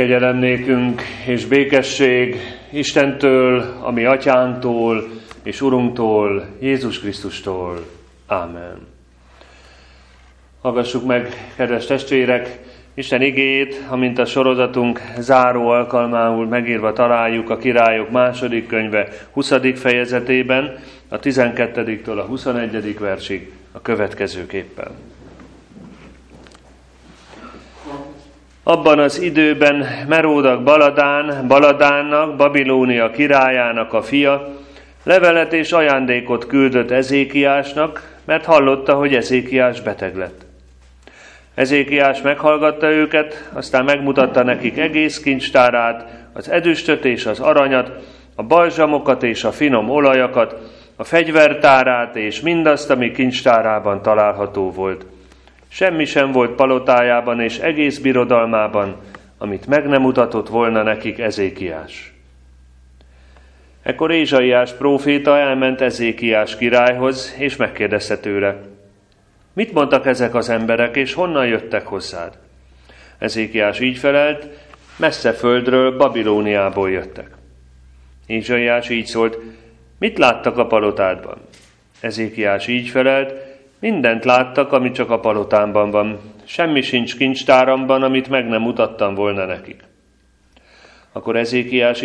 Kegyelem nékünk és békesség Istentől, a mi atyánktól és Urunktól, Jézus Krisztustól. Ámen. Hallgassuk meg, kedves testvérek, Isten igéjét, amint a sorozatunk záró alkalmául megírva találjuk a Királyok második könyve 20. fejezetében, a 12-től a 21. versig a következőképpen. Abban az időben Meródak Baladánnak, Babilónia királyának a fia, levelet és ajándékot küldött Ezékiásnak, mert hallotta, hogy Ezékiás beteg lett. Ezékiás meghallgatta őket, aztán megmutatta nekik egész kincstárát, az ezüstöt és az aranyat, a balzsamokat és a finom olajakat, a fegyvertárát és mindazt, ami kincstárában található volt. Semmi sem volt palotájában és egész birodalmában, amit meg nem mutatott volna nekik Ezékiás. Ekkor Ézsaiás próféta elment Ezékiás királyhoz, és megkérdezte tőle: mit mondtak ezek az emberek, és honnan jöttek hozzád? Ezékiás így felelt: messze földről, Babilóniából jöttek. Ézsaiás így szólt: mit láttak a palotádban? Ezékiás így felelt: mindent láttak, ami csak a palotámban van. Semmi sincs kincstáramban, amit meg nem mutattam volna nekik. Akkor Ézsaiás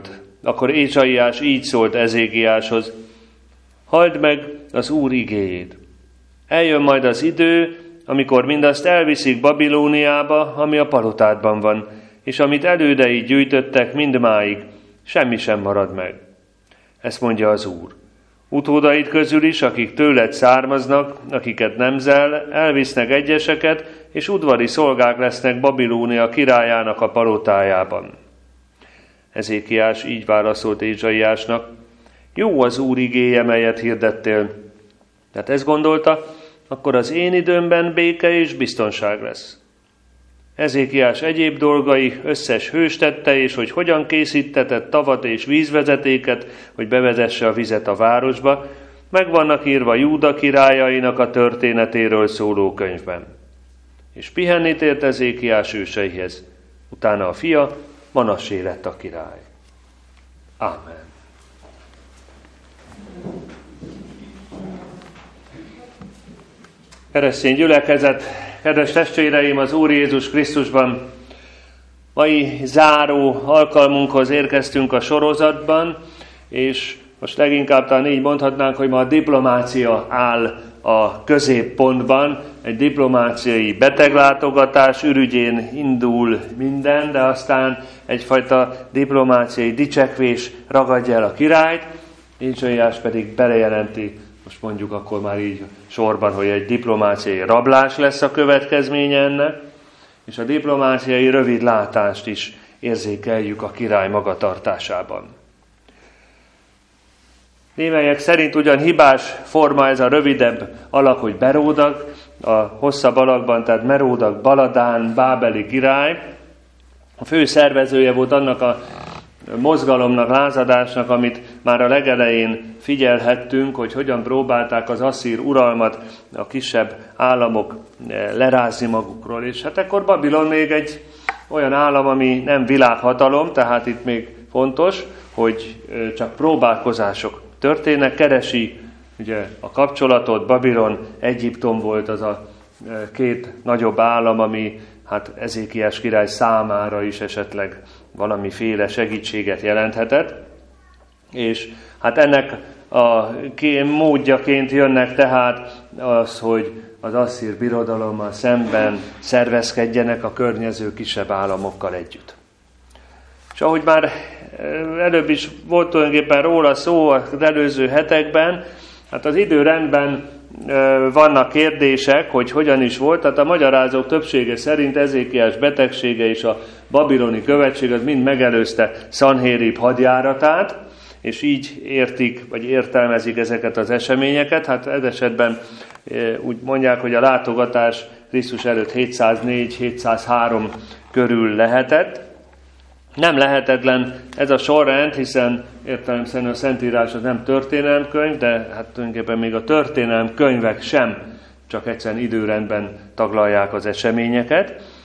így szólt Ezékiáshoz: halld meg az Úr igéjét. Eljön majd az idő, amikor mindazt elviszik Babilóniába, ami a palotádban van, és amit elődeid gyűjtöttek mindmáig, semmi sem marad meg. Ezt mondja az Úr. Utódaid közül is, akik tőled származnak, akiket nemzel, elvisznek egyeseket, és udvari szolgák lesznek Babilónia királyának a palotájában. Ezékiás így válaszolt Ézsaiásnak: jó az Úr igéje, melyet hirdettél. Tehát ezt gondolta, akkor az én időmben béke és biztonság lesz. Ezékiás egyéb dolgai összes hős tette, és hogy hogyan készítetett tavat és vízvezetéket, hogy bevezesse a vizet a városba, meg vannak írva Júda királyainak a történetéről szóló könyvben. És pihenni tért Ezékiás őseihez. Utána a fia, Manassé lett a király. Ámen. Keresztény gyülekezet, kedves testvéreim az Úr Jézus Krisztusban, mai záró alkalmunkhoz érkeztünk a sorozatban, és most leginkább talán így mondhatnánk, hogy ma a diplomácia áll a középpontban, egy diplomáciai beteglátogatás ürügyén indul minden, de aztán egyfajta diplomáciai dicsekvés ragadja el a királyt, Ézsaiás pedig belejelenti, most mondjuk akkor már így sorban, hogy egy diplomáciai rablás lesz a következménye ennek, és a diplomáciai rövidlátást is érzékeljük a király magatartásában. Némelyek szerint ugyan hibás forma ez a rövidebb alak, hogy Meródak, a hosszabb alakban, tehát Meródak Baladán, bábeli király. A fő szervezője volt annak a mozgalomnak, lázadásnak, amit már a legelején figyelhettünk, hogy hogyan próbálták az asszír uralmat a kisebb államok lerázni magukról. És hát ekkor Babilon még egy olyan állam, ami nem világhatalom, tehát itt még fontos, hogy csak próbálkozások történnek, keresi ugye a kapcsolatot. Babilon, Egyiptom volt az a két nagyobb állam, ami hát Ezékiás király számára is esetleg valamiféle segítséget jelenthetett. És hát ennek a módjaként jönnek tehát az, hogy az asszír birodalommal szemben szervezkedjenek a környező kisebb államokkal együtt. És ahogy már előbb is volt tulajdonképpen róla szó az előző hetekben, hát az időrendben vannak kérdések, hogy hogyan is volt. Tehát a magyarázók többsége szerint Ezékiás betegsége és a babiloni követség az mind megelőzte Szanhérib hadjáratát, és így értik, vagy értelmezik ezeket az eseményeket. Hát ez esetben úgy mondják, hogy a látogatás Krisztus előtt 704-703 körül lehetett. Nem lehetetlen ez a sorrend, hiszen értelemszerűen a Szentírás az nem történelemkönyv, de hát tulajdonképpen még a történelemkönyvek sem csak egyszerűen időrendben taglalják az eseményeket.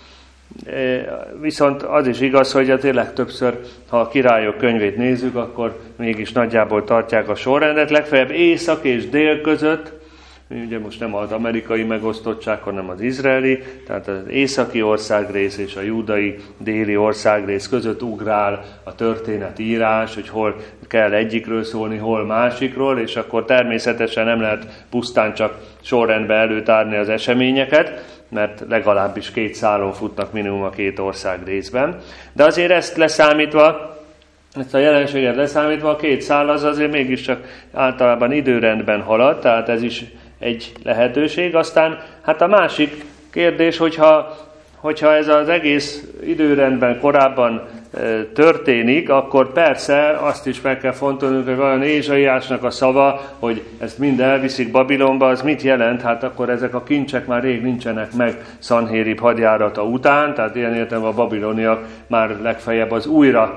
Viszont az is igaz, hogy a tényleg többször, ha a Királyok könyvét nézzük, akkor mégis nagyjából tartják a sorrendet, legfeljebb észak és dél között, ugye most nem az amerikai megosztottság, hanem az izraeli, tehát az északi országrész és a júdai déli országrész között ugrál a történetírás, hogy hol kell egyikről szólni, hol másikról, és akkor természetesen nem lehet pusztán csak sorrendbe előtárni az eseményeket, mert legalábbis 2 szálon futnak minimum a 2 ország részben. De azért ezt leszámítva, ezt a jelenséget leszámítva, a 2 szál az azért mégiscsak általában időrendben halad, tehát ez is egy lehetőség. Aztán hát a másik kérdés, hogyha ez az egész időrendben korábban történik, akkor persze azt is meg kell fontolnunk, hogy olyan Ézsaiásnak a szava, hogy ezt mind elviszik Babilonba, az mit jelent? Hát akkor ezek a kincsek már rég nincsenek meg Szanhérib hadjárata után, tehát ilyen értelemben a babiloniak már legfeljebb az újra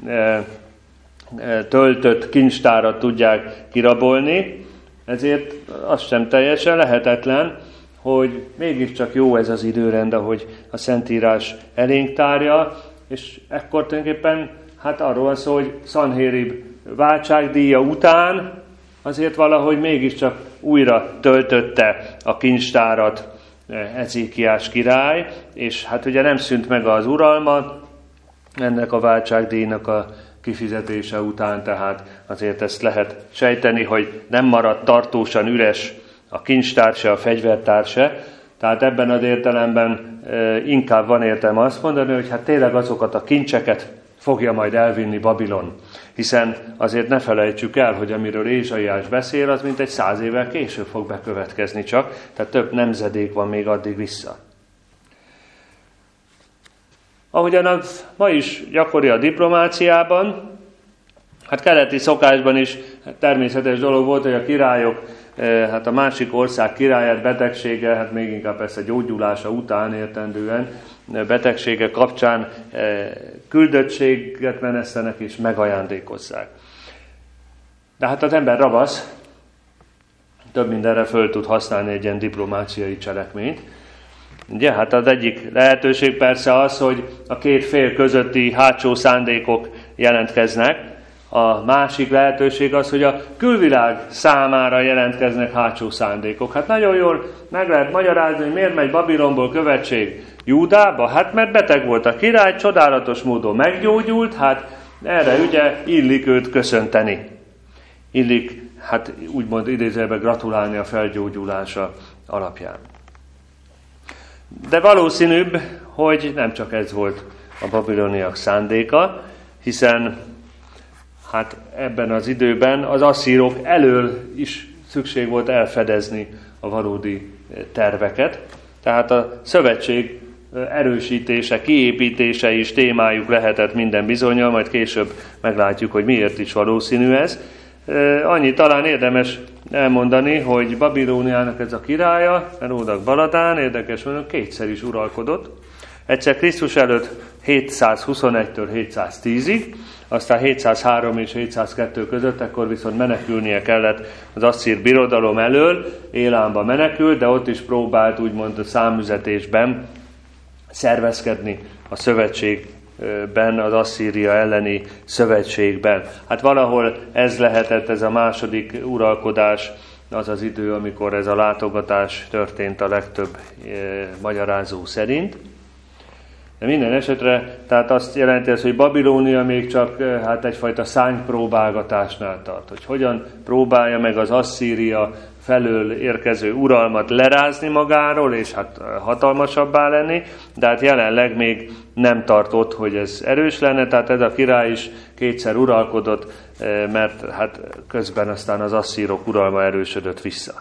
töltött kincstárat tudják kirabolni, ezért az sem teljesen lehetetlen, hogy mégiscsak jó ez az időrend, ahogy a Szentírás elénk tárja, és ekkor tulajdonképpen hát arról van szó, hogy Szanhérib váltságdíja után azért valahogy mégiscsak újra töltötte a kincstárat Ezékiás király, és hát ugye nem szűnt meg az uralma ennek a váltságdíjnak a kifizetése után, tehát azért ezt lehet sejteni, hogy nem maradt tartósan üres a kincstár se, a fegyvertár se, tehát ebben az értelemben inkább van értelme azt mondani, hogy hát tényleg azokat a kincseket fogja majd elvinni Babilon. Hiszen azért ne felejtsük el, hogy amiről Ézsaiás beszél, az mintegy 100 évvel később fog bekövetkezni csak, tehát több nemzedék van még addig vissza. Ahogyan az ma is gyakori a diplomáciában, hát keleti szokásban is természetes dolog volt, hogy a királyok, hát a másik ország királyát betegsége, hát még inkább persze gyógyulása után értendően, betegsége kapcsán küldöttséget menesztenek és megajándékozzák. De hát az ember ravasz, több mindenre föl tud használni egy ilyen diplomáciai cselekményt. Ugye, hát az egyik lehetőség persze az, hogy a 2 fél közötti hátsó szándékok jelentkeznek. A másik lehetőség az, hogy a külvilág számára jelentkeznek hátsó szándékok. Hát nagyon jól meg lehet magyarázni, hogy miért megy Babilonból követség Júdába. Hát mert beteg volt a király, csodálatos módon meggyógyult, hát erre ugye illik őt köszönteni. Illik, hát úgymond idézőjelben gratulálni a felgyógyulása alapján. De valószínűbb, hogy nem csak ez volt a babiloniak szándéka, hiszen hát ebben az időben az asszírok elől is szükség volt elfedezni a valódi terveket. Tehát a szövetség erősítése, kiépítése is témájuk lehetett minden bizonnyal, majd később meglátjuk, hogy miért is valószínű ez. Annyi talán érdemes elmondani, hogy Babilóniának ez a királya, Meródak-Baladán, érdekes mondom, 2-szer is uralkodott. Egyszer Krisztus előtt 721-től 710-ig, aztán 703 és 702 között, ekkor viszont menekülnie kellett az asszír birodalom elől, Élánba menekült, de ott is próbált úgymond a számüzetésben szervezkedni a szövetségben, az Asszíria elleni szövetségben. Hát valahol ez lehetett ez a második uralkodás, az az idő, amikor ez a látogatás történt a legtöbb magyarázó szerint. De minden esetre, tehát azt jelenti ez, hogy Babilónia még csak hát egyfajta szánypróbálgatásnál tart, hogy hogyan próbálja meg az Asszíria felől érkező uralmat lerázni magáról, és hát hatalmasabbá lenni, de hát jelenleg még nem tart ott, hogy ez erős lenne, tehát ez a király is 2-szer uralkodott, mert hát közben aztán az asszírok uralma erősödött vissza.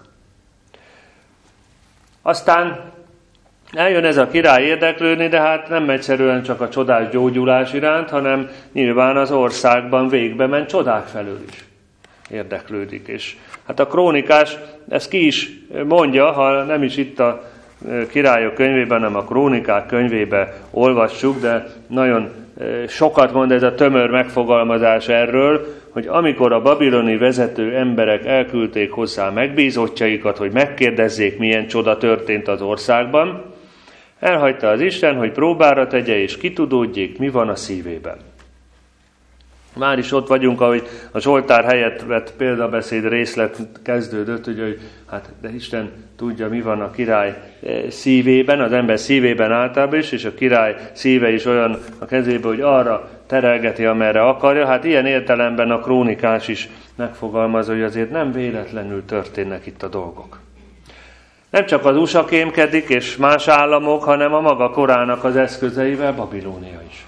Aztán eljön ez a király érdeklődni, de hát nem egyszerűen csak a csodás gyógyulás iránt, hanem nyilván az országban végbe ment csodák felől is érdeklődik. És hát a krónikás ezt ki is mondja, ha nem is itt a Királyok könyvében, hanem a Krónikák könyvében olvassuk, de nagyon sokat mond ez a tömör megfogalmazás erről, hogy amikor a babiloni vezető emberek elküldték hozzá megbízottjaikat, hogy megkérdezzék, milyen csoda történt az országban, Elhagyta az Isten, hogy próbára tegye, és kitudódjék, mi van a szívében. Már is ott vagyunk, ahogy a Zsoltár helyett vett példabeszéd részlet kezdődött, ugye, hogy hát de Isten tudja, mi van a király szívében, az ember szívében általában is, és a király szíve is olyan a kezében, hogy arra terelgeti, amerre akarja. Hát ilyen értelemben a krónikás is megfogalmazza, hogy azért nem véletlenül történnek itt a dolgok. Nem csak az USA kémkedik, és más államok, hanem a maga korának az eszközeivel Babilónia is.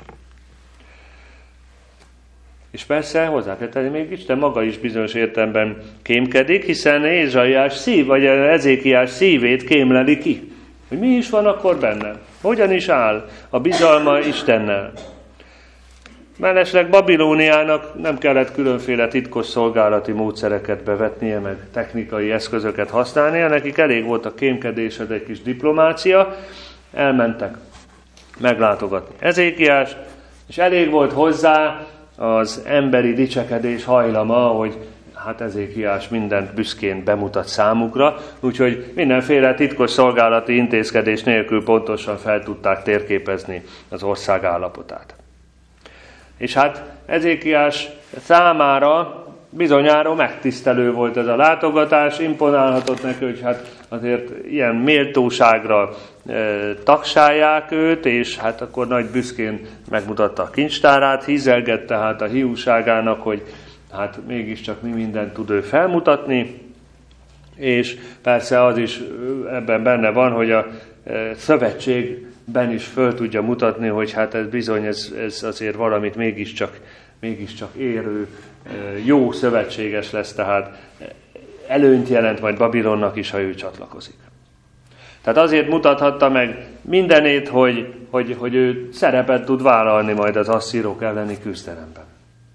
És persze hozzá kell tenni, még Isten maga is bizonyos értelemben kémkedik, hiszen Ézsaiás szív, vagy Ezékiás szívét kémleli ki. Hogy mi is van akkor benne? Hogyan is áll a bizalma Istennel? Mellesleg Babilóniának nem kellett különféle titkos szolgálati módszereket bevetnie, meg technikai eszközöket használnia, nekik elég volt a kémkedésed, egy kis diplomácia, elmentek meglátogatni Ezékiást, és elég volt hozzá az emberi dicsekedés hajlama, hogy hát Ezékiás mindent büszkén bemutat számukra, úgyhogy mindenféle titkos szolgálati intézkedés nélkül pontosan fel tudták térképezni az ország állapotát. És hát Ezékiás számára bizonyára megtisztelő volt ez a látogatás, imponálhatott neki, hogy hát azért ilyen méltóságra tagsálják őt, és hát akkor nagy büszkén megmutatta a kincstárát, hízelgette hát a hiúságának, hogy hát mégiscsak mi mindent tud ő felmutatni, és persze az is ebben benne van, hogy a szövetségben is föl tudja mutatni, hogy hát ez bizony, ez azért valamit mégiscsak érő, jó szövetséges lesz, tehát előnyt jelent majd Babilonnak is, ha ő csatlakozik. Tehát azért mutathatta meg mindenét, hogy ő szerepet tud vállalni majd az asszírok elleni küzdelemben.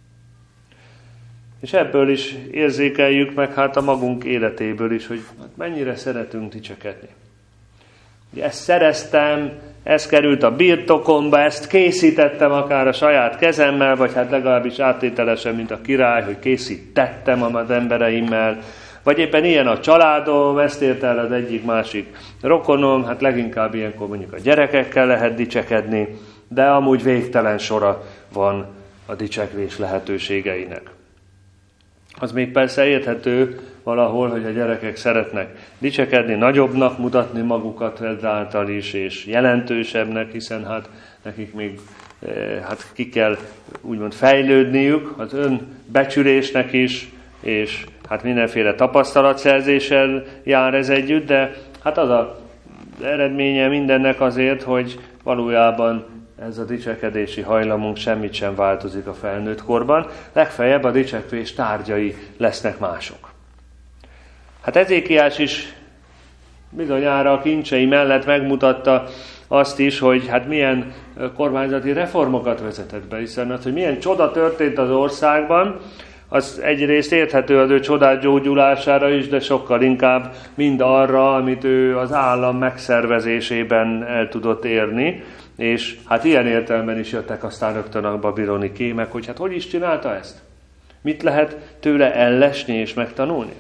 És ebből is érzékeljük meg hát a magunk életéből is, hogy mennyire szeretünk dicsekedni. Ugye ezt szereztem, ez került a birtokomba, ezt készítettem akár a saját kezemmel, vagy hát legalábbis áttételesen, mint a király, hogy készítettem az embereimmel, vagy éppen ilyen a családom, ezt ért el az egyik-másik rokonom, hát leginkább ilyenkor mondjuk a gyerekekkel lehet dicsekedni, de amúgy végtelen sora van a dicsekvés lehetőségeinek. Az még persze érthető valahol, hogy a gyerekek szeretnek dicsekedni, nagyobbnak mutatni magukat ezáltal is, és jelentősebbnek, hiszen hát nekik még ki kell úgymond fejlődniük az önbecsülésnek is, és hát mindenféle tapasztalatszerzéssel jár ez együtt, de hát az az eredménye mindennek azért, hogy valójában ez a dicsekedési hajlamunk semmit sem változik a felnőtt korban, legfeljebb a dicsekvés tárgyai lesznek mások. Hát Ezékiás is bizonyára a kincsei mellett megmutatta azt is, hogy hát milyen kormányzati reformokat vezetett be, hiszen az, hogy milyen csoda történt az országban, az egyrészt érthető az ő csodás gyógyulására is, de sokkal inkább mind arra, amit ő az állam megszervezésében el tudott érni, és hát ilyen értelemben is jöttek aztán rögtön a babiloni kémek, hogy hát hogy is csinálta ezt? Mit lehet tőle ellesni és megtanulni?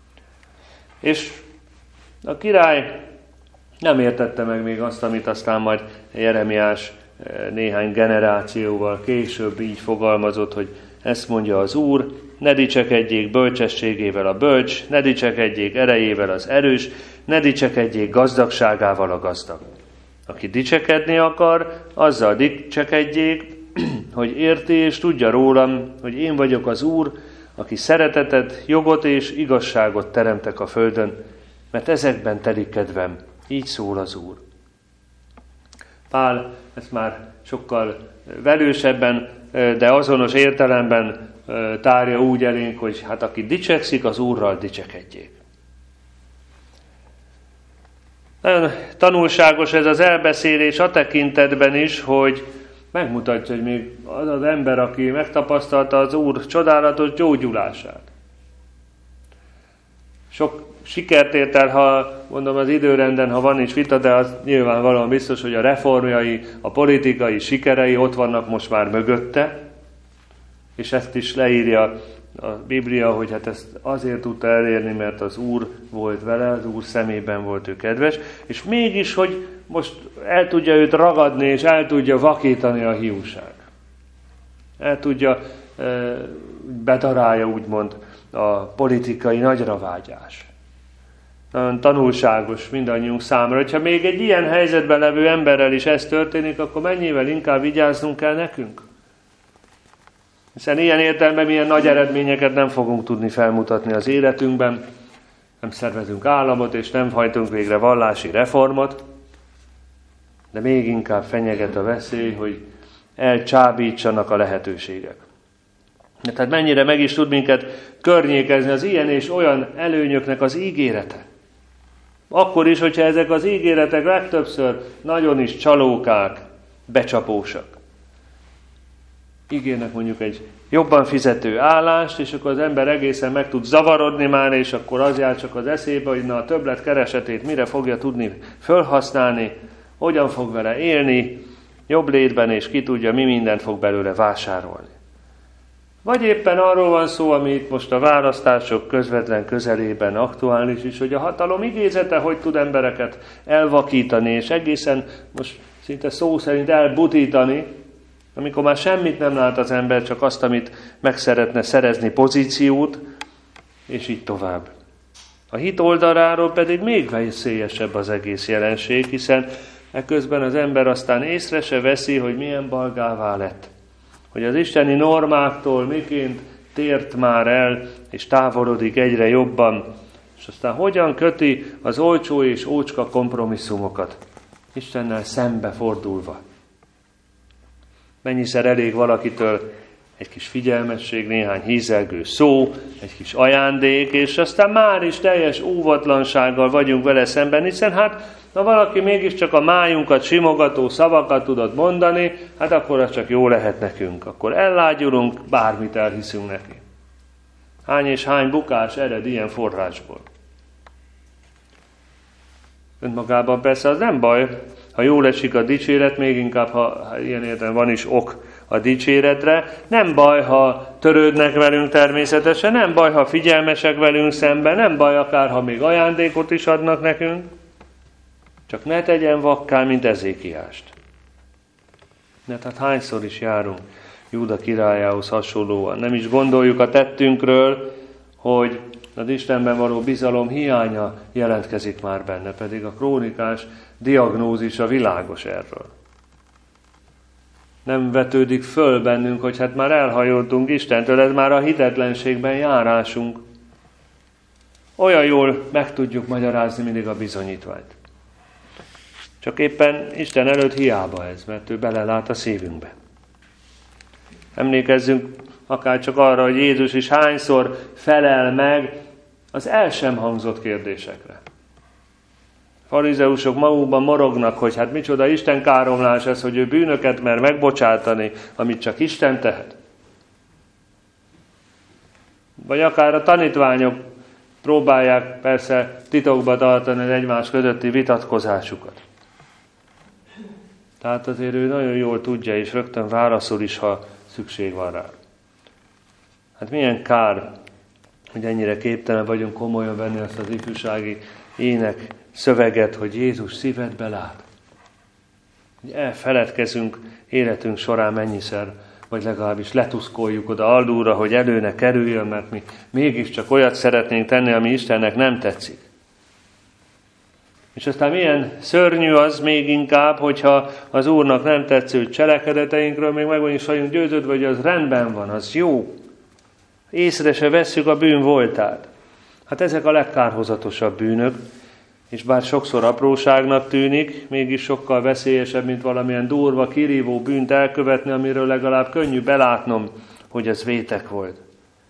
És a király nem értette meg még azt, amit aztán majd Jeremiás néhány generációval később így fogalmazott, hogy ezt mondja az Úr, ne dicsekedjék bölcsességével a bölcs, ne dicsekedjék erejével az erős, ne dicsekedjék gazdagságával a gazdag. Aki dicsekedni akar, azzal dicsekedjék, hogy érti és tudja rólam, hogy én vagyok az Úr, aki szeretetet, jogot és igazságot teremtek a földön, mert ezekben telik kedvem. Így szól az Úr. Pál ezt már sokkal velősebben, de azonos értelemben tárja úgy elénk, hogy hát aki dicsekszik, az Úrral dicsekedjék. Nagyon tanulságos ez az elbeszélés a tekintetben is, hogy megmutatja, hogy még az az ember, aki megtapasztalta az Úr csodálatos gyógyulását. Sok sikert ért el, ha mondom az időrenden, ha van is vita, de az nyilvánvalóan biztos, hogy a reformjai, a politikai sikerei ott vannak most már mögötte, és ezt is leírja a Biblia, hogy hát ezt azért tudta elérni, mert az Úr volt vele, az Úr szemében volt ő kedves, és mégis, hogy most el tudja őt ragadni, és el tudja vakítani a hiúság. El tudja, bedarálja úgymond a politikai nagyravágyás. Nagyon tanulságos mindannyiunk számára. Hogyha még egy ilyen helyzetben levő emberrel is ez történik, akkor mennyivel inkább vigyáznunk kell nekünk? Hiszen ilyen értelemben ilyen nagy eredményeket nem fogunk tudni felmutatni az életünkben, nem szervezünk államot, és nem hajtunk végre vallási reformot, de még inkább fenyeget a veszély, hogy elcsábítsanak a lehetőségek. Tehát mennyire meg is tud minket környékezni az ilyen és olyan előnyöknek az ígérete. Akkor is, hogyha ezek az ígéretek legtöbbször nagyon is csalókák, becsapósak. Ígérnek mondjuk egy jobban fizető állást, és akkor az ember egészen meg tud zavarodni már, és akkor az jár csak az eszébe, hogy a többlet keresetét mire fogja tudni fölhasználni, hogyan fog vele élni, jobb létben, és ki tudja, mi mindent fog belőle vásárolni. Vagy éppen arról van szó, ami itt most a választások közvetlen közelében aktuális is, hogy a hatalom igézete hogy tud embereket elvakítani, és egészen most szinte szó szerint elbutítani, amikor már semmit nem lát az ember, csak azt, amit meg szeretne szerezni, pozíciót, és így tovább. A hit oldaláról pedig még veszélyesebb az egész jelenség, hiszen eközben az ember aztán észre se veszi, hogy milyen balgává lett. Hogy az isteni normáktól miként tért már el, és távolodik egyre jobban, és aztán hogyan köti az olcsó és ócska kompromisszumokat, Istennel szembe fordulva. Mennyiszer elég valakitől egy kis figyelmesség, néhány hízelgő szó, egy kis ajándék, és aztán már is teljes óvatlansággal vagyunk vele szemben, hiszen hát, ha valaki mégiscsak a májunkat simogató szavakat tudott mondani, hát akkor az csak jó lehet nekünk. Akkor ellágyulunk, bármit elhiszünk neki. Hány és hány bukás ered ilyen forrásból. Önmagában persze az nem baj, ha jól esik a dicséret, még inkább, ha ilyen értelemben van is ok a dicséretre. Nem baj, ha törődnek velünk természetesen, nem baj, ha figyelmesek velünk szemben, nem baj akár, ha még ajándékot is adnak nekünk. Csak ne tegyen vakká, mint Ezékiást. Tehát hányszor is járunk Júda királyához hasonlóan. Nem is gondoljuk a tettünkről, hogy az Istenben való bizalom hiánya jelentkezik már benne, pedig a krónikás diagnózisa világos erről. Nem vetődik föl bennünk, hogy hát már elhajoltunk Istentől, ez már a hitetlenségben járásunk. Olyan jól meg tudjuk magyarázni mindig a bizonyítványt. Csak éppen Isten előtt hiába ez, mert ő belelát a szívünkbe. Emlékezzünk akár csak arra, hogy Jézus is hányszor felel meg az el sem hangzott kérdésekre. Farizeusok magukban morognak, hogy hát micsoda Isten káromlás ez, hogy ő bűnöket mer megbocsátani, amit csak Isten tehet. Vagy akár a tanítványok próbálják persze titokba tartani az egymás közötti vitatkozásukat. Tehát azért ő nagyon jól tudja, és rögtön válaszol is, ha szükség van rá. Hát milyen kár, hogy ennyire képtelen vagyunk komolyan venni azt az ifjúsági ének szöveget, hogy Jézus szívedbe lát. Hogy elfeledkezünk életünk során mennyiszer, vagy legalábbis letuszkoljuk oda alulra, hogy elő ne kerüljön, mert mi mégiscsak olyat szeretnénk tenni, ami Istennek nem tetszik. És aztán milyen szörnyű az még inkább, hogyha az Úrnak nem tetsző cselekedeteinkről még meg vagyunk győződve, hogy az rendben van, az jó. Észre se vesszük a bűn voltát. Hát ezek a legkárhozatosabb bűnök, és bár sokszor apróságnak tűnik, mégis sokkal veszélyesebb, mint valamilyen durva, kirívó bűnt elkövetni, amiről legalább könnyű belátnom, hogy ez vétek volt.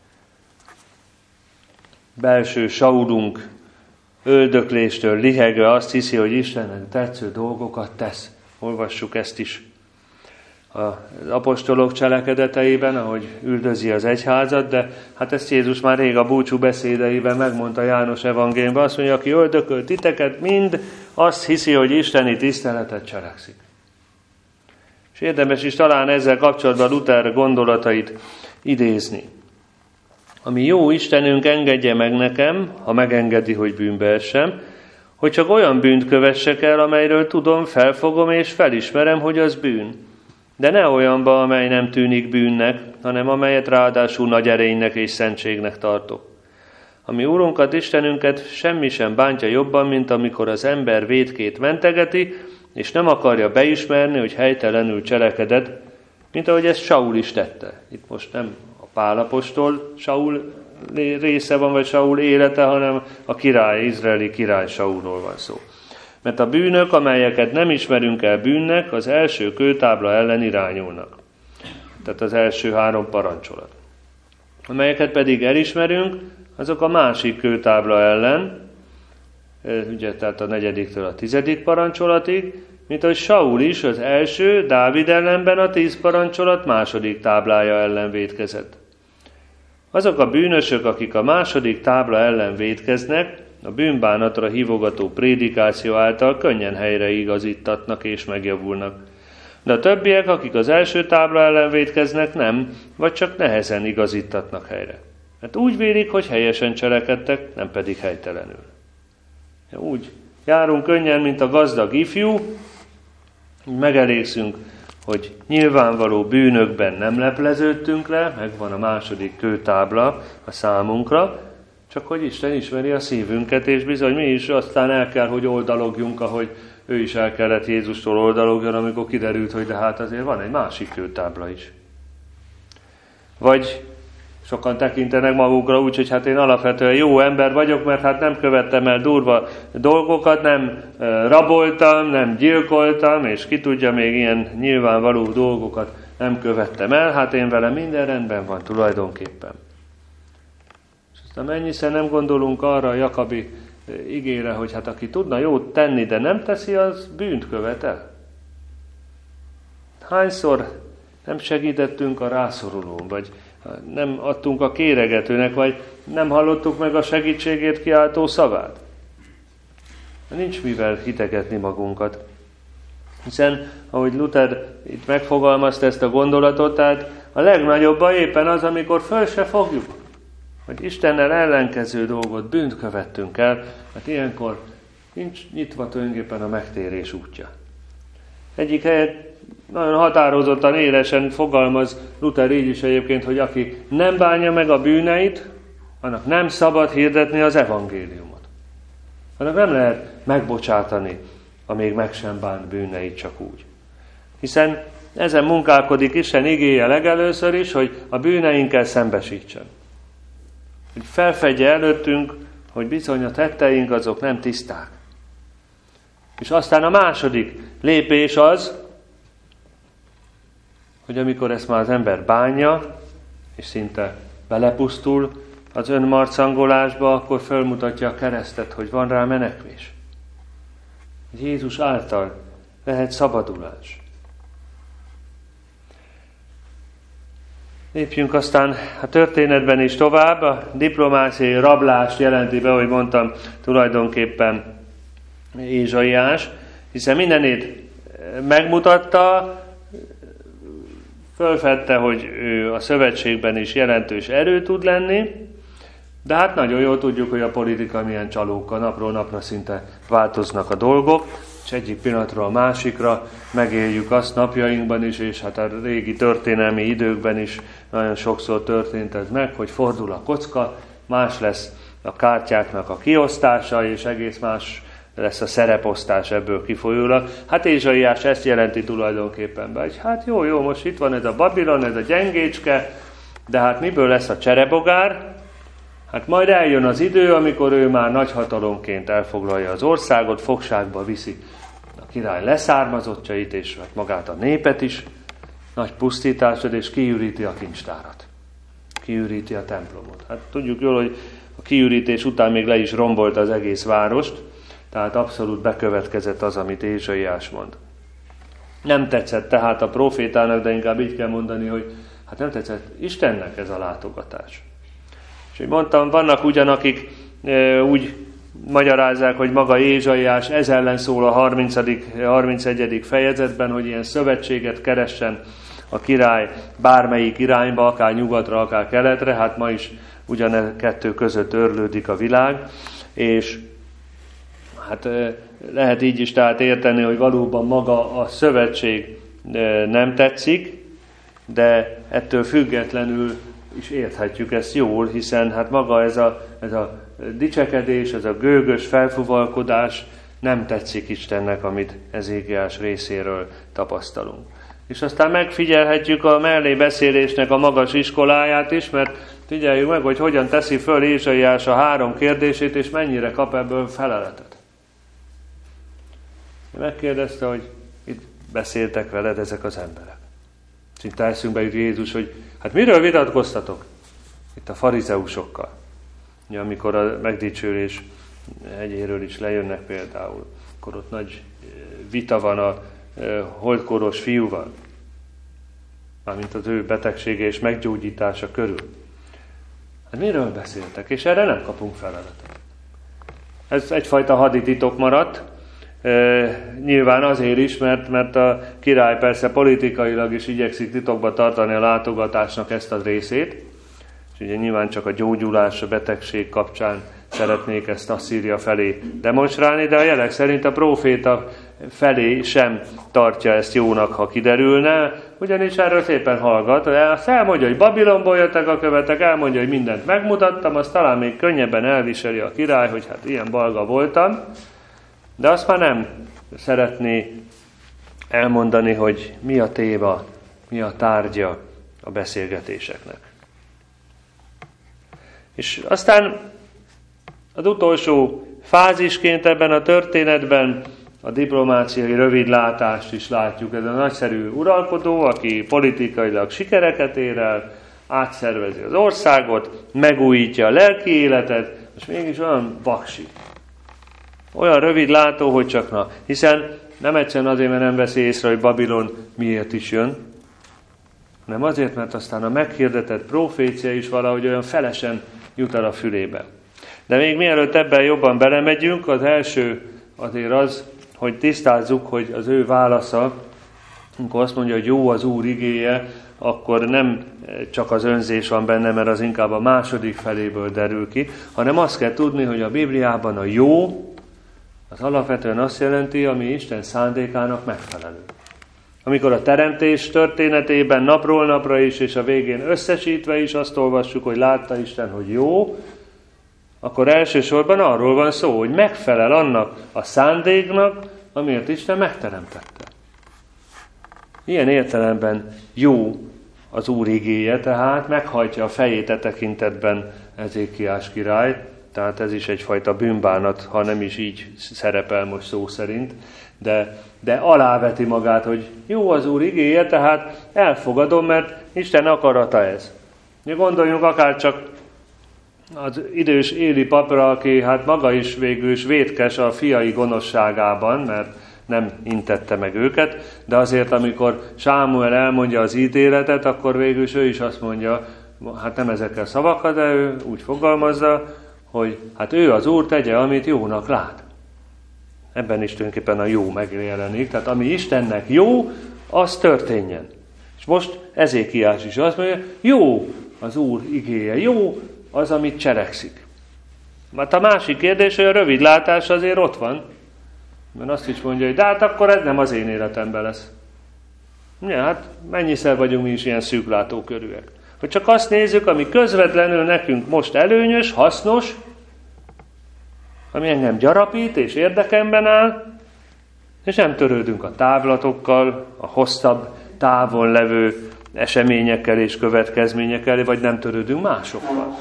Belső Saulunk öldökléstől lihegve azt hiszi, hogy Istennek tetsző dolgokat tesz. Olvassuk ezt is az apostolok cselekedeteiben, ahogy üldözi az egyházat, de hát ezt Jézus már rég a búcsú beszédeiben megmondta János evangéliumban, azt mondja, aki öldököl titeket, mind azt hiszi, hogy isteni tiszteletet cselekszik. És érdemes is talán ezzel kapcsolatban Luther gondolatait idézni. Ami jó Istenünk engedje meg nekem, ha megengedi, hogy bűnbe essem, hogy csak olyan bűnt kövessek el, amelyről tudom, felfogom és felismerem, hogy az bűn. De ne olyanba, amely nem tűnik bűnnek, hanem amelyet ráadásul nagy erénynek és szentségnek tartok. Ami Úrunkat, Istenünket semmi sem bántja jobban, mint amikor az ember vétkét mentegeti, és nem akarja beismerni, hogy helytelenül cselekedett, mint ahogy ezt Saul is tette. Itt most nem a Pál apostol Saul része van, vagy Saul élete, hanem a király, izraeli király Saulról van szó. Mert a bűnök, amelyeket nem ismerünk el bűnnek, az első kőtábla ellen irányulnak. Tehát az első 3 parancsolat. Amelyeket pedig elismerünk, azok a másik kőtábla ellen, ugye, tehát a 4-től a 10. parancsolatig, mint ahogy Saul is az első, Dávid ellenben a 10 parancsolat második táblája ellen vétkezett. Azok a bűnösök, akik a második tábla ellen vétkeznek, a bűnbánatra hívogató prédikáció által könnyen helyre igazítatnak és megjavulnak. De a többiek, akik az első tábla ellen vétkeznek, nem, vagy csak nehezen igazítatnak helyre. Mert úgy vélik, hogy helyesen cselekedtek, nem pedig helytelenül. Úgy járunk könnyen, mint a gazdag ifjú, megelégszünk, hogy nyilvánvaló bűnökben nem lepleződtünk le, megvan a második kőtábla a számunkra, csak hogy Isten ismeri a szívünket, és bizony mi is aztán el kell, hogy oldalogjunk, ahogy ő is el kellett Jézustól oldalogjon, amikor kiderült, hogy de hát azért van egy másik kőtábla is. Vagy sokan tekintenek magukra úgy, hogy hát én alapvetően jó ember vagyok, mert hát nem követtem el durva dolgokat, nem raboltam, nem gyilkoltam, és ki tudja, még ilyen nyilvánvaló dolgokat nem követtem el, hát én velem minden rendben van tulajdonképpen. És aztán mennyiszer nem gondolunk arra a Jakabi igére, hogy hát aki tudna jót tenni, de nem teszi, az bűnt követel. Hányszor nem segítettünk a rászorulón, vagy nem adtunk a kéregetőnek, vagy nem hallottuk meg a segítségért kiáltó szavát. Nincs mivel hitegetni magunkat. Hiszen, ahogy Luther itt megfogalmazta ezt a gondolatot, tehát a legnagyobb baj éppen az, amikor föl se fogjuk, hogy Istennel ellenkező dolgot, bűnt követtünk el, mert ilyenkor nincs nyitva tulajdonképpen a megtérés útja. Egyik helyet nagyon határozottan, élesen fogalmaz Luther így is egyébként, hogy aki nem bánja meg a bűneit, annak nem szabad hirdetni az evangéliumot. Annak nem lehet megbocsátani a még meg sem bánt bűneit csak úgy. Hiszen ezen munkálkodik Isten igéje legelőször is, hogy a bűneinkkel szembesítsen. Hogy felfedje előttünk, hogy bizony a tetteink azok nem tiszták. És aztán a második lépés az, hogy amikor ezt már az ember bánja, és szinte belepusztul az önmarcangolásba, akkor fölmutatja a keresztet, hogy van rá menekvés. Jézus által lehet szabadulás. Lépjünk aztán a történetben is tovább. A diplomáciai rablást jelenti be, ahogy mondtam, tulajdonképpen Ézsaiás, hiszen mindenét megmutatta, fölfedte, hogy ő a szövetségben is jelentős erő tud lenni, de hát nagyon jól tudjuk, hogy a politika milyen csalóka, napról napra szinte változnak a dolgok, és egyik pillanatról a másikra megéljük azt napjainkban is, és hát a régi történelmi időkben is nagyon sokszor történt ez meg, hogy fordul a kocka, más lesz a kártyáknak a kiosztása, és egész más lesz a szereposztás ebből kifolyólag. Hát Ézsaiás ezt jelenti tulajdonképpen be, hogy hát jó, most itt van ez a Babilon, ez a gyengécske, de hát miből lesz a cserebogár? Hát majd eljön az idő, amikor ő már nagyhatalomként elfoglalja az országot, fogságba viszi a király leszármazottjait, és magát a népet is, nagy pusztításod, és kiüríti a kincstárat. Kiüríti a templomot. Hát tudjuk jól, hogy a kiürítés után még le is rombolta az egész várost, tehát abszolút bekövetkezett az, amit Ézsaiás mond. Nem tetszett tehát a profétának, de inkább így kell mondani, hogy hát nem tetszett Istennek ez a látogatás. És hogy mondtam, vannak ugyan, akik úgy magyarázzák, hogy maga Ézsaiás ez ellen szól a 31. fejezetben, hogy ilyen szövetséget keressen a király bármelyik irányba, akár nyugatra, akár keletre, hát ma is ugyan kettő között örlődik a világ, és Hát lehet így is tehát érteni, hogy valóban maga a szövetség nem tetszik, de ettől függetlenül is érthetjük ezt jól, hiszen hát maga ez a dicsekedés, ez a gőgös felfuvalkodás nem tetszik Istennek, amit Ezékiás részéről tapasztalunk. És aztán megfigyelhetjük a mellébeszélésnek a magas iskoláját is, mert figyeljük meg, hogy hogyan teszi föl Ézsaiás a 3 kérdését, és mennyire kap ebből feleletet. Megkérdezte, hogy itt beszéltek veled ezek az emberek. Szinte eszünkbe jut Jézus, hogy hát miről vitatkoztatok? Itt a farizeusokkal. Ja, amikor a megdicsőlés hegyéről is lejönnek például, akkor ott nagy vita van a holdkoros fiúval, mármint az ő betegsége és meggyógyítása körül. Hát miről beszéltek? És erre nem kapunk feleletet. Ez egyfajta hadititok maradt, nyilván azért is, mert a király persze politikailag is igyekszik titokba tartani a látogatásnak ezt a részét, és ugye nyilván csak a gyógyulás, a betegség kapcsán szeretnék ezt Asszíria felé demonstrálni, de a jelek szerint a próféta felé sem tartja ezt jónak, ha kiderülne, ugyanis erről szépen hallgat. Azt elmondja, hogy Babilonból jöttek a követek, elmondja, hogy mindent megmutattam, azt talán még könnyebben elviseli a király, hogy hát ilyen balga voltam, de azt már nem szeretné elmondani, hogy mi a téma, mi a tárgya a beszélgetéseknek. És aztán az utolsó fázisként ebben a történetben a diplomáciai rövidlátást is látjuk. Ez a nagyszerű uralkodó, aki politikailag sikereket ér el, átszervezi az országot, megújítja a lelki életet, és mégis olyan vaksi. Olyan rövidlátó, hogy csak na. Hiszen nem egyszerűen azért, mert nem veszi észre, hogy Babilon miért is jön, hanem azért, mert aztán a meghirdetett profécia is valahogy olyan felesen jut el a fülébe. De még mielőtt ebben jobban belemegyünk, az első azért az, hogy tisztázzuk, hogy az ő válasza, amikor azt mondja, hogy jó az Úr igéje, akkor nem csak az önzés van benne, mert az inkább a második feléből derül ki, hanem azt kell tudni, hogy a Bibliában a jó, az alapvetően azt jelenti, ami Isten szándékának megfelelő. Amikor a teremtés történetében napról napra is, és a végén összesítve is azt olvassuk, hogy látta Isten, hogy jó, akkor elsősorban arról van szó, hogy megfelel annak a szándéknak, amiért Isten megteremtette. Ilyen értelemben jó az Úr igéje, tehát meghajtja a fejét e tekintetben Ezékiás király, tehát ez is egyfajta bűnbánat, ha nem is így szerepel most szó szerint, de aláveti magát, hogy jó az Úr igéje, tehát elfogadom, mert Isten akarata ez. Gondoljunk akár csak az idős Éli papra, aki hát maga is végül is vétkes a fiai gonoszságában, mert nem intette meg őket, de azért, amikor Sámuel elmondja az ítéletet, akkor végül is ő is azt mondja, hát nem ezekkel szavakkal, de ő úgy fogalmazza, hogy hát ő az Úr tegye, amit jónak lát. Ebben is tulajdonképpen a jó megjelenik, tehát ami Istennek jó, az történjen. És most Ezékiás is azt mondja, jó az Úr igéje, jó az, amit cselekszik. Mert a másik kérdés, hogy a rövidlátás azért ott van, mert azt is mondja, hogy de hát akkor ez nem az én életemben lesz. Ja, hát mennyiszer vagyunk mi is ilyen szűklátókörűek. Hogy csak azt nézzük, ami közvetlenül nekünk most előnyös, hasznos, ami engem gyarapít és érdekemben áll, és nem törődünk a távlatokkal, a hosszabb távon levő eseményekkel és következményekkel, vagy nem törődünk másokkal.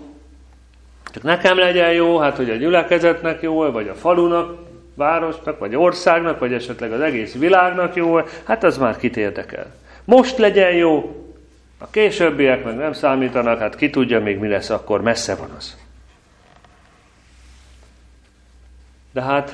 Csak nekem legyen jó, hát hogy a gyülekezetnek jó, vagy a falunak, városnak, vagy országnak, vagy esetleg az egész világnak jó, hát az már kit érdekel. Most legyen jó, a későbbiek meg nem számítanak, hát ki tudja még mi lesz, akkor messze van az. De hát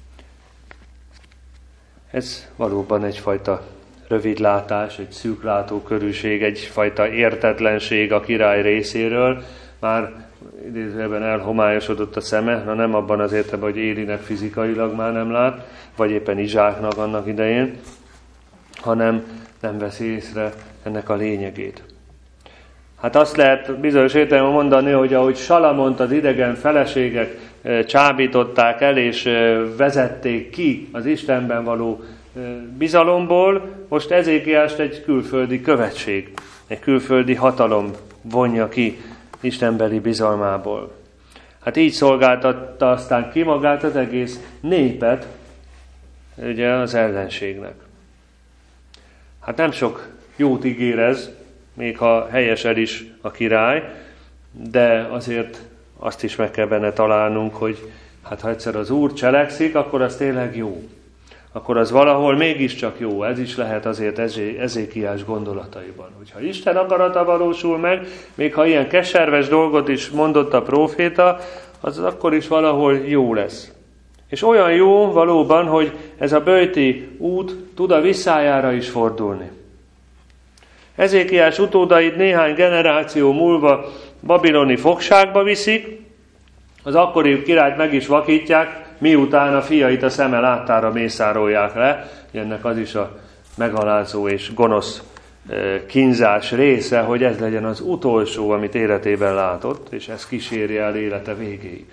ez valóban egyfajta rövidlátás, egy szűklátókörűség, egyfajta értetlenség a király részéről. Már idézőjelben elhomályosodott a szeme, na nem abban az értelemben, hogy Élinek fizikailag már nem lát, vagy éppen Izsáknak annak idején, hanem nem veszi észre ennek a lényegét. Hát azt lehet bizonyos értelemben mondani, hogy ahogy Salamont az idegen feleségek csábították el, és vezették ki az Istenben való bizalomból, most Ezékiást egy külföldi követség, egy külföldi hatalom vonja ki istenbeli bizalmából. Hát így szolgáltatta aztán ki magát az egész népet, ugye az ellenségnek. Hát nem sok jót ígér ez, még ha helyesen is a király, de azért azt is meg kell benne találnunk, hogy hát ha egyszer az Úr cselekszik, akkor az tényleg jó. Akkor az valahol mégiscsak jó. Ez is lehet azért Ezékiás gondolataiban. Hogyha Isten akarata valósul meg, még ha ilyen keserves dolgot is mondott a próféta, az akkor is valahol jó lesz. És olyan jó valóban, hogy ez a böjti út tud a visszájára is fordulni. Ezékiás utódait néhány generáció múlva babiloni fogságba viszik, az akkori királyt meg is vakítják, miután a fiait a szeme láttára mészárolják le. Ennek az is a megalázó és gonosz kínzás része, hogy ez legyen az utolsó, amit életében látott, és ez kíséri el élete végéig.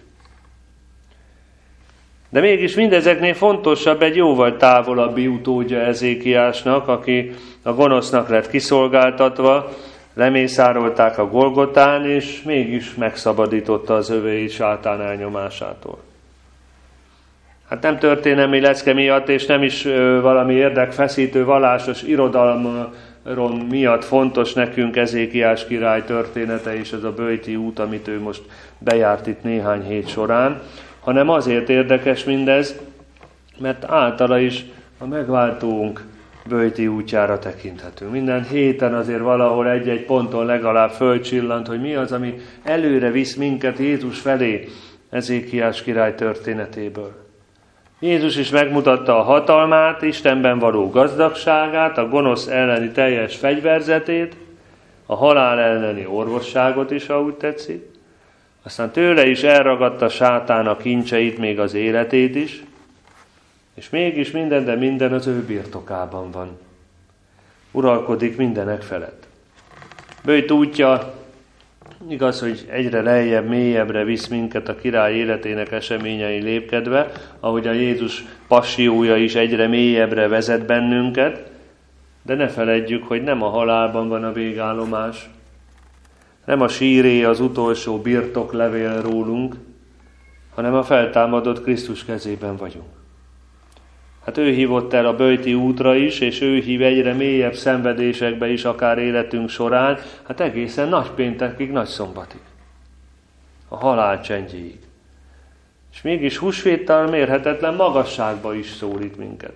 De mégis mindezeknél fontosabb egy jóval távolabbi utódja Ezékiásnak, aki a gonosznak lett kiszolgáltatva, lemészárolták a Golgotán, és mégis megszabadította az övéit sátán elnyomásától. Hát nem történelmi lecke miatt, és nem is valami érdekfeszítő vallásos irodalom miatt fontos nekünk Ezékiás király története és ez a böjti út, amit ő most bejárt itt néhány hét során, hanem azért érdekes mindez, mert általa is a megváltónk böjti útjára tekinthetünk. Minden héten azért valahol egy-egy ponton legalább fölcsillant, hogy mi az, ami előre visz minket Jézus felé Ezékiás király történetéből. Jézus is megmutatta a hatalmát, Istenben való gazdagságát, a gonosz elleni teljes fegyverzetét, a halál elleni orvosságot is, ha úgy tetszik. Aztán tőle is elragadta sátán a kincseit, még az életét is, és mégis minden, de minden az ő birtokában van. Uralkodik mindenek felett. Böjt útja, igaz, hogy egyre lejjebb, mélyebbre visz minket a király életének eseményei lépkedve, ahogy a Jézus passiója is egyre mélyebbre vezet bennünket, de ne feledjük, hogy nem a halálban van a végállomás, nem a síré az utolsó birtoklevél rólunk, hanem a feltámadott Krisztus kezében vagyunk. Hát ő hívott el a böjti útra is, és ő hív egyre mélyebb szenvedésekbe is, akár életünk során, hát egészen nagypéntekig, nagyszombatig. A halál csendjéig. És mégis húsvéttal mérhetetlen magasságba is szólít minket.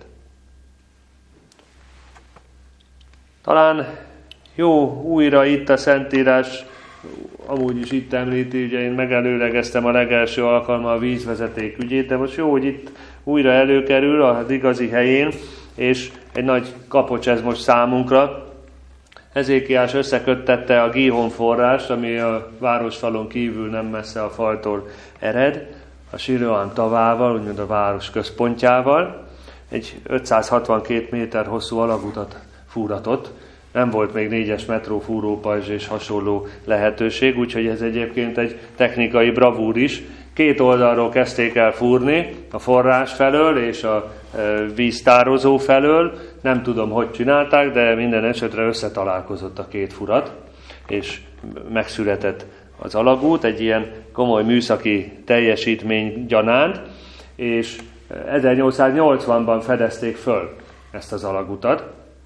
Talán jó újra itt a Szentírás, amúgy is itt említi, ugye én megelőlegeztem a legelső alkalommal a vízvezeték ügyét, de most jó, hogy itt újra előkerül az igazi helyén, és egy nagy kapocs ez most számunkra. Ezékiás összeköttette a Gihon forrást, ami a városfalon kívül nem messze a faltól ered, a Siloám tavával, úgymond a város központjával. Egy 562 méter hosszú alagutat fúratott. Nem volt még 4-es metró, fúrópajzs és hasonló lehetőség, úgyhogy ez egyébként egy technikai bravúr is. Két oldalról kezdték el fúrni, a forrás felől és a víztározó felől. Nem tudom, hogy csinálták, de minden esetre összetalálkozott a két furat, és megszületett az alagút, egy ilyen komoly műszaki teljesítmény gyanánt, és 1880-ban fedezték föl ezt az alagutat.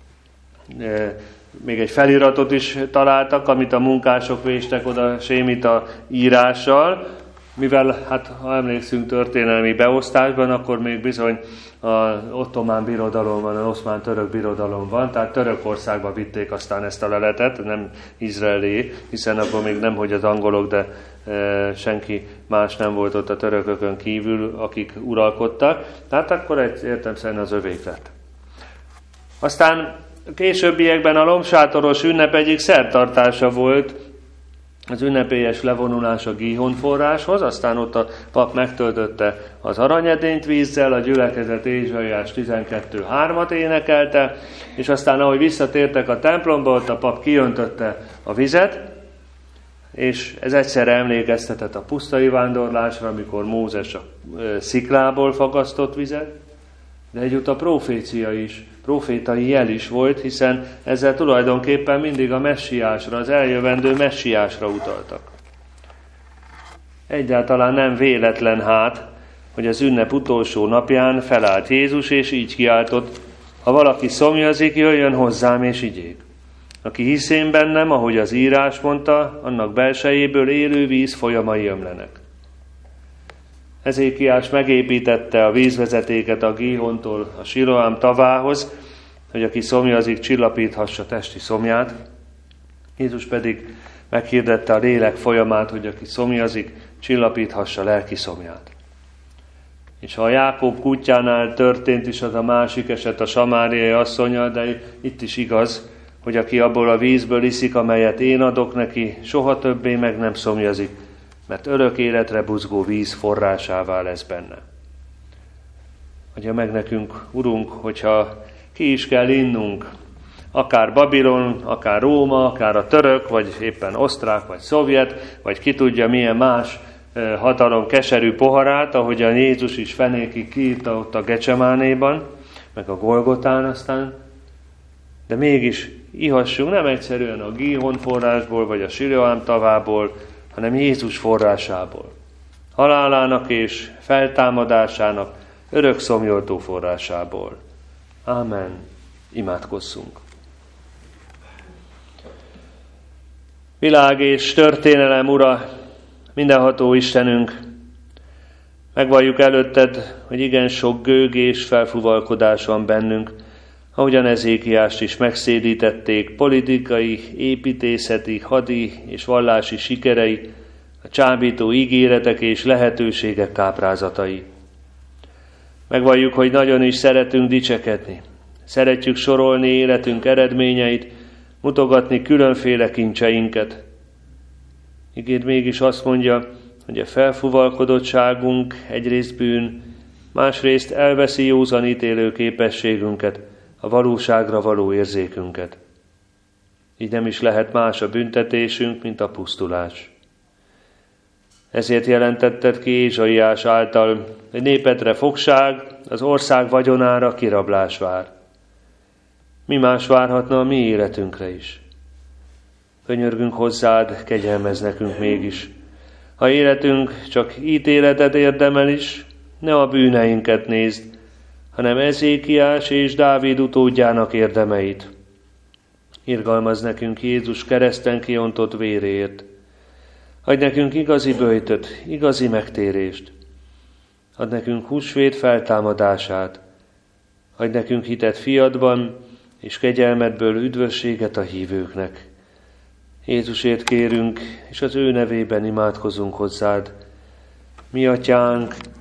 Még egy feliratot is találtak, amit a munkások véstek oda sémita írással, mivel, hát ha emlékszünk történelmi beosztásban, akkor még bizony az ottomán birodalom van, az oszmán-török birodalom van, tehát Törökországba vitték aztán ezt a leletet, nem Izraelé, hiszen akkor még nem, hogy az angolok, de senki más nem volt ott a törökökön kívül, akik uralkodtak, tehát akkor értelemszerűen az övék lett. Aztán későbbiekben a lombsátoros ünnep egyik szertartása volt, az ünnepélyes levonulás a Gihon forráshoz, aztán ott a pap megtöltötte az aranyedényt vízzel, a gyülekezet Ézsaiás 12.3-at énekelte, és aztán ahogy visszatértek a templomba, ott a pap kijöntötte a vizet, És ez egyszerre emlékeztetett a pusztai vándorlásra, amikor Mózes a sziklából fagasztott vizet, de egyúttal profétai jel is volt, hiszen ezzel tulajdonképpen mindig a messiásra, az eljövendő messiásra utaltak. Egyáltalán nem véletlen hát, hogy az ünnep utolsó napján felállt Jézus, és így kiáltott: ha valaki szomjazik, jöjjön hozzám és igyék. Aki hisz én bennem, ahogy az írás mondta, annak belsejéből élő víz folyamai ömlenek. Ezékiás megépítette a vízvezetéket a Gíhontól a Siloám tavához, hogy aki szomjazik, csillapíthassa testi szomját. Jézus pedig meghirdette a lélek folyamát, hogy aki szomjazik, csillapíthassa lelki szomját. És ha a Jákob kutyánál történt is az a másik eset a samáriai asszonnyal, de itt is igaz, hogy aki abból a vízből iszik, amelyet én adok neki, soha többé meg nem szomjazik, mert örök életre buzgó víz forrásává lesz benne. Adja meg nekünk, Urunk, hogyha ki is kell innunk, akár Babilon, akár Róma, akár a török, vagy éppen osztrák, vagy szovjet, vagy ki tudja milyen más hatalom keserű poharát, ahogyan Jézus is fenékig kiírta ott a Gecsemánéban, meg a Golgotán aztán, de mégis ihassunk nem egyszerűen a Gíhon forrásból, vagy a Siloám tavából, hanem Jézus forrásából. Halálának és feltámadásának örök szomjoltó forrásából. Ámen. Imádkozzunk. Világ és történelem Ura, mindenható Istenünk, megvalljuk előtted, hogy igen sok gőg és felfuvalkodás van bennünk, ahogyan Ezékiást is megszédítették politikai, építészeti, hadi és vallási sikerei, a csábító ígéretek és lehetőségek káprázatai. Megvalljuk, hogy nagyon is szeretünk dicsekedni. Szeretjük sorolni életünk eredményeit, mutogatni különféle kincseinket. Igéd mégis azt mondja, hogy a felfuvalkodottságunk egyrészt bűn, másrészt elveszi józan ítélő képességünket, a valóságra való érzékünket. Így nem is lehet más a büntetésünk, mint a pusztulás. Ezért jelentetted ki Ézsaiás által, hogy népedre fogság, az ország vagyonára kirablás vár. Mi más várhatna a mi életünkre is? Könyörgünk hozzád, kegyelmezz nekünk mégis. Ha életünk csak ítéletet érdemel is, ne a bűneinket nézd, hanem Ezékiás és Dávid utódjának érdemeit. Irgalmazz nekünk Jézus kereszten kiontott véréért. Adj nekünk igazi böjtöt, igazi megtérést. Add nekünk húsvét feltámadását. Adj nekünk hitet fiadban, és kegyelmedből üdvösséget a hívőknek. Jézusért kérünk, és az ő nevében imádkozunk hozzád. Mi atyánk,